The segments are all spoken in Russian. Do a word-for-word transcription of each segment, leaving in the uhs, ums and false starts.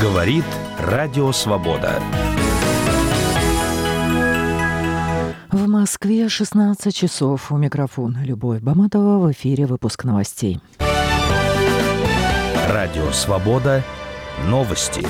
Говорит Радио Свобода. В Москве шестнадцать часов. У микрофона Любовь Баматова. В эфире выпуск новостей. Радио Свобода. Новости.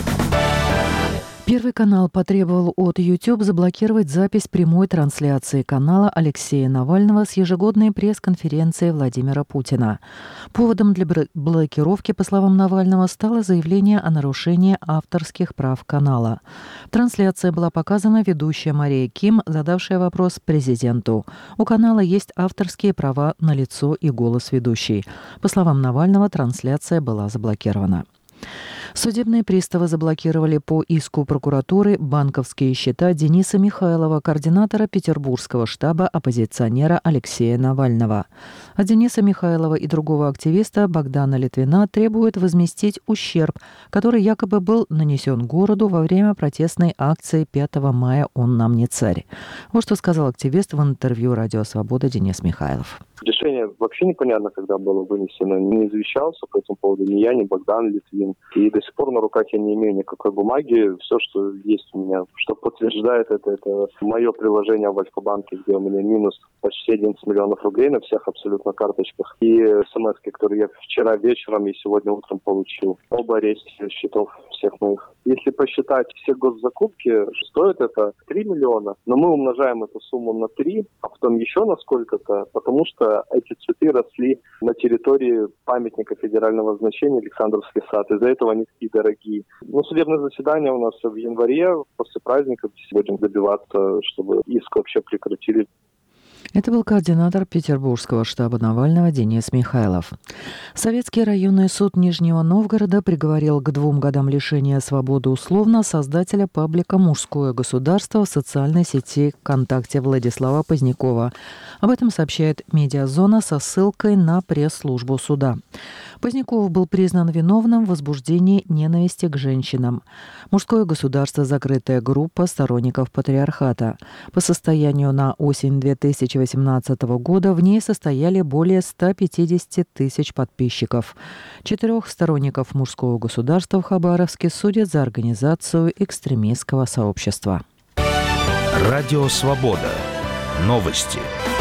Первый канал потребовал от YouTube заблокировать запись прямой трансляции канала Алексея Навального с ежегодной пресс-конференции Владимира Путина. Поводом для блокировки, по словам Навального, стало заявление о нарушении авторских прав канала. Трансляция была показана ведущая Мария Ким, задавшая вопрос президенту. У канала есть авторские права на лицо и голос ведущей. По словам Навального, трансляция была заблокирована. Судебные приставы заблокировали по иску прокуратуры банковские счета Дениса Михайлова, координатора петербургского штаба оппозиционера Алексея Навального. От Дениса Михайлова и другого активиста Богдана Литвина требуют возместить ущерб, который якобы был нанесен городу во время протестной акции пятого мая «Он нам не царь». Вот что сказал активист в интервью «Радио Свобода» Денис Михайлов. Решение вообще непонятно, когда было вынесено. Не извещался по этому поводу ни я, ни Богдан Литвин. И до сих пор на руках я не имею никакой бумаги. Все, что есть у меня, что подтверждает это, это мое приложение в Альфа-банке, где у меня минус почти одиннадцать миллионов рублей на всех абсолютно карточках. И смс-ки, которые я вчера вечером и сегодня утром получил. Оба аресты счетов всех моих. Если посчитать все госзакупки, стоит это три миллиона. Но мы умножаем эту сумму на три, а потом еще на сколько-то, потому что эти цветы росли на территории памятника федерального значения Александровский сад. Из-за этого они такие дорогие. Но судебное заседание у нас в январе, после праздников. Будем добиваться, чтобы иск вообще прекратили. Это был координатор петербургского штаба Навального Денис Михайлов. Советский районный суд Нижнего Новгорода приговорил к двум годам лишения свободы условно создателя паблика «Мужское государство» в социальной сети ВКонтакте Владислава Позднякова. Об этом сообщает «Медиазона» со ссылкой на пресс-службу суда. Поздняков был признан виновным в возбуждении ненависти к женщинам. «Мужское государство» – закрытая группа сторонников патриархата. По состоянию на осень две тысячи восемнадцатого года в ней состояли более ста пятидесяти тысяч подписчиков. Четырех сторонников «Мужского государства» в Хабаровске судят за организацию экстремистского сообщества. Радио Свобода. Новости.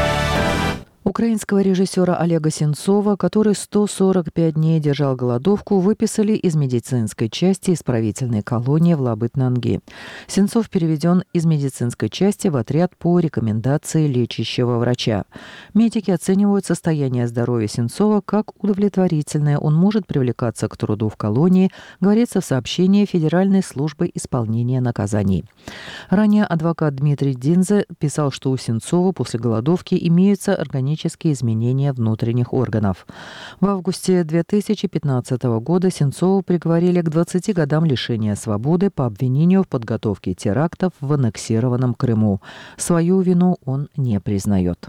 Украинского режиссера Олега Сенцова, который сто сорок пять дней держал голодовку, выписали из медицинской части исправительной колонии в Лабытнанги. Сенцов переведен из медицинской части в отряд по рекомендации лечащего врача. Медики оценивают состояние здоровья Сенцова как удовлетворительное. Он может привлекаться к труду в колонии, говорится в сообщении Федеральной службы исполнения наказаний. Ранее адвокат Дмитрий Динзе писал, что у Сенцова после голодовки имеются органические изменения внутренних органов. В августе две тысячи пятнадцатого года Сенцову приговорили к двадцати годам лишения свободы по обвинению в подготовке терактов в аннексированном Крыму. Свою вину он не признает.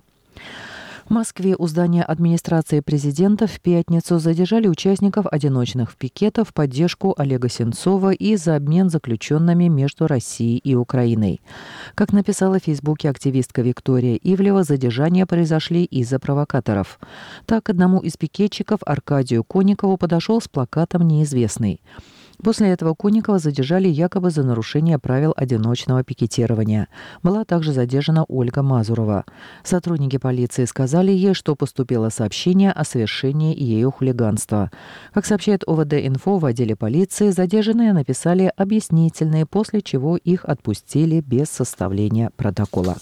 В Москве у здания администрации президента в пятницу задержали участников одиночных пикетов в поддержку Олега Сенцова и за обмен заключенными между Россией и Украиной. Как написала в Фейсбуке активистка Виктория Ивлева, задержания произошли из-за провокаторов. Так, к одному из пикетчиков, Аркадию Конникову, подошел с плакатом «Неизвестный». После этого Конникова задержали якобы за нарушение правил одиночного пикетирования. Была также задержана Ольга Мазурова. Сотрудники полиции сказали ей, что поступило сообщение о совершении ею хулиганства. Как сообщает О В Д-инфо, в отделе полиции задержанные написали объяснительные, после чего их отпустили без составления протокола.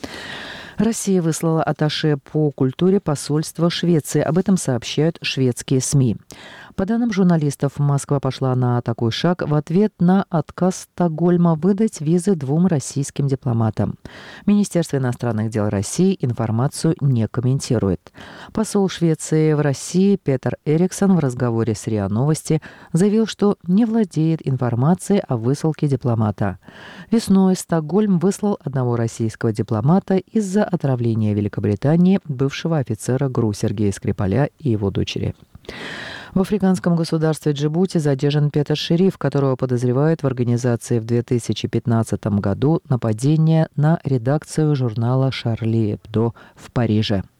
Россия выслала атташе по культуре посольства Швеции. Об этом сообщают шведские СМИ. По данным журналистов, Москва пошла на такой шаг в ответ на отказ Стокгольма выдать визы двум российским дипломатам. Министерство иностранных дел России информацию не комментирует. Посол Швеции в России Петер Эриксон в разговоре с РИА Новости заявил, что не владеет информацией о высылке дипломата. Весной Стокгольм выслал одного российского дипломата из-за отравления Великобритании бывшего офицера ГРУ Сергея Скрипаля и его дочери. В африканском государстве Джибути задержан Петер Шериф, которого подозревают в организации в две тысячи пятнадцатом году нападения на редакцию журнала «Шарли Эбдо» в Париже.